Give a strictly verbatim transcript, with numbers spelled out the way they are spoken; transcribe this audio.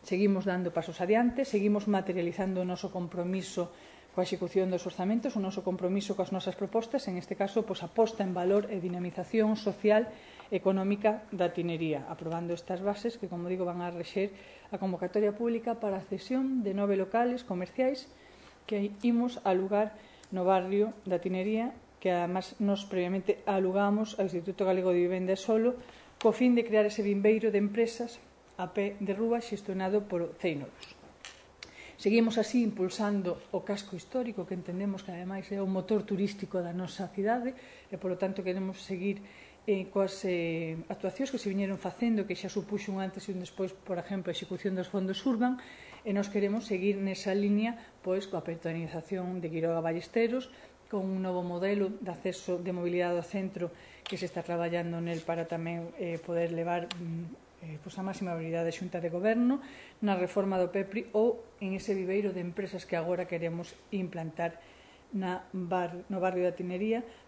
seguimos dando pasos adiante, seguimos materializando o noso compromiso coa execución dos orzamentos, o noso compromiso coas nosas propostas, en este caso, pois, a posta en valor e dinamización social e económica da tinería, aprobando estas bases que, como digo, van a rexer a convocatoria pública para a cesión de nove locales comerciais que imos alugar no barrio da Tinería, que además nos previamente alugamos ao Instituto Galego de Vivenda e Solo, co fin de crear ese vimbeiro de empresas a pé de rúa xestionado por Céinoros. Seguimos así impulsando o casco histórico, que entendemos que ademais é o motor turístico da nosa cidade e, polo tanto, queremos seguir eh, coas eh, actuacións que se viñeron facendo, que xa supuxo un antes e un despois, por exemplo, a execución dos fondos Urban, e nós queremos seguir nesa línea pois, coa peatonalización de Quiroga Ballesteros, con un novo modelo de acceso de mobilidade ao centro que se está traballando nel para tamén eh, poder levar eh, pois a máxima habilidade da Xunta de Goberno, na reforma do P E P R I ou en ese viveiro de empresas que agora queremos implantar na bar, no barrio da Tinería,